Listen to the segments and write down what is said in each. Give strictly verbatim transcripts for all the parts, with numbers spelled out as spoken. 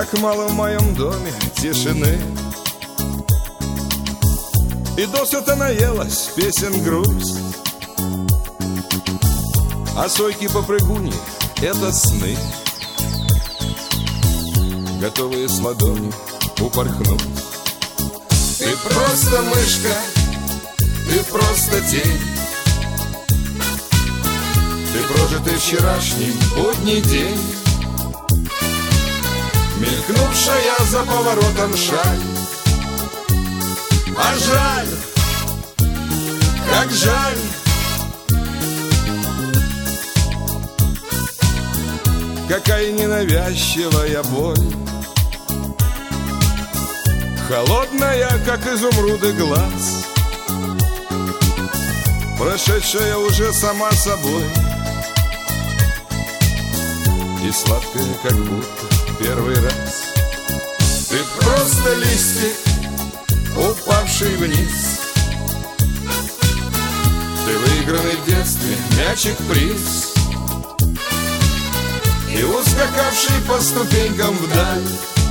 Как мало в моем доме тишины, и досыта наелась песен грусть. А сойки-попрыгуни — это сны, готовые с ладони упорхнуть. Ты просто мышка, ты просто тень, ты прожитый вчерашний будний день, мелькнувшая за поворотом шаль. А жаль, как жаль, какая ненавязчивая боль, холодная, как изумруды, глаз, прошедшая уже сама собой, и сладкая, как будто первый раз. Ты просто листик, упавший вниз, ты выигранный в детстве мячик-приз, и ускакавший по ступенькам вдаль.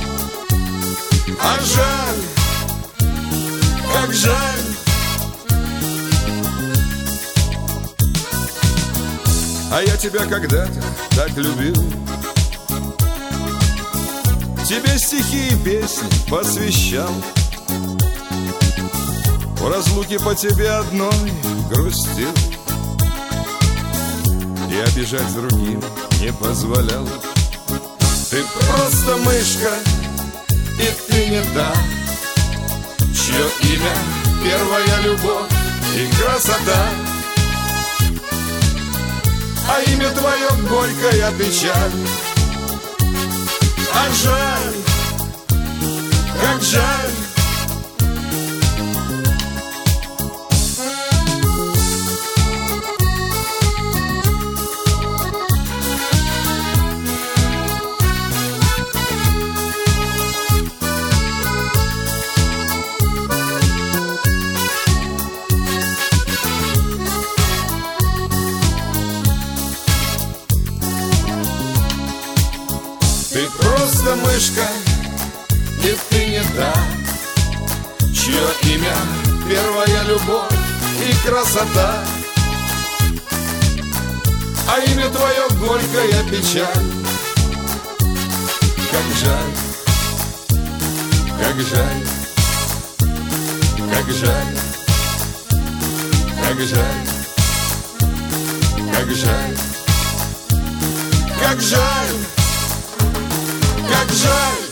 А жаль, как жаль, а я тебя когда-то так любил, тебе стихи и песни посвящал, в разлуке по тебе одной грустил, и обижать другим не позволял. Ты просто мышка, и ты не та, чье имя первая любовь и красота, а имя твое горькая печаль. А жаль, как жаль, ты просто мышка, и ты не та, чье имя первая любовь и красота, а имя твое горькая печаль. Как жаль, как жаль, как жаль, как жаль, как жаль, как жаль, как жаль.